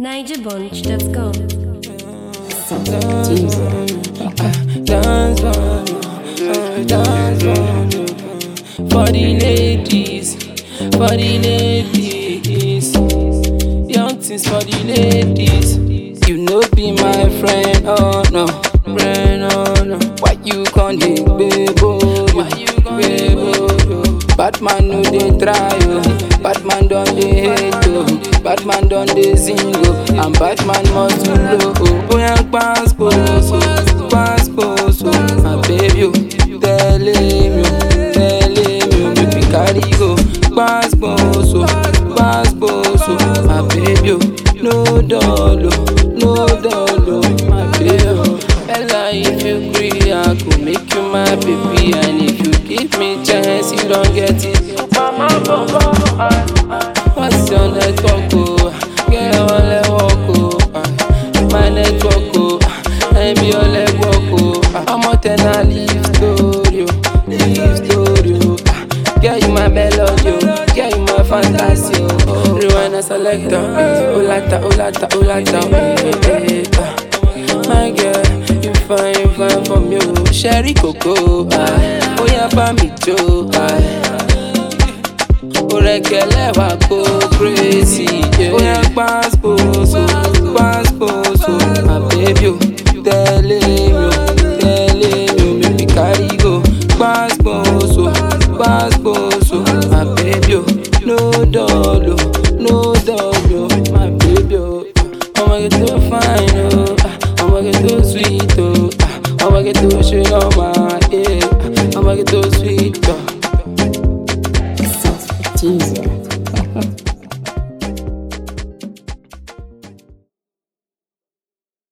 NigerBunch.com. Dance for the ladies, young things for the ladies. You know be my friend, oh no, Why you can't dig, baby? Batman no dey try yo, Batman don dey hate yo, Batman don dey sing yo, and Batman must blow. Oh yeah, pass poso, my baby yo. Tell him yo, make we carry go. Pass poso, my baby yo. No dolo, my baby yo. Ella, if you agree, I could make you my baby, and if you give me chance, you don't get it. What's your network? Oh, get on the walk. Oh, my network. Oh, I'm your leg walk. Oh, I'm out and I leave story. Get you my melody, get you my fantasy. Oh, rewind a selector. Olata. My girl, you fine from you. Sherry Coco, oh yeah, for me too. Orekele wa go crazy, oh yeah, pass poso, my baby, tell him, make me carry go. Pass poso, my baby, no dolo, my baby, oh my God, so fine, oh.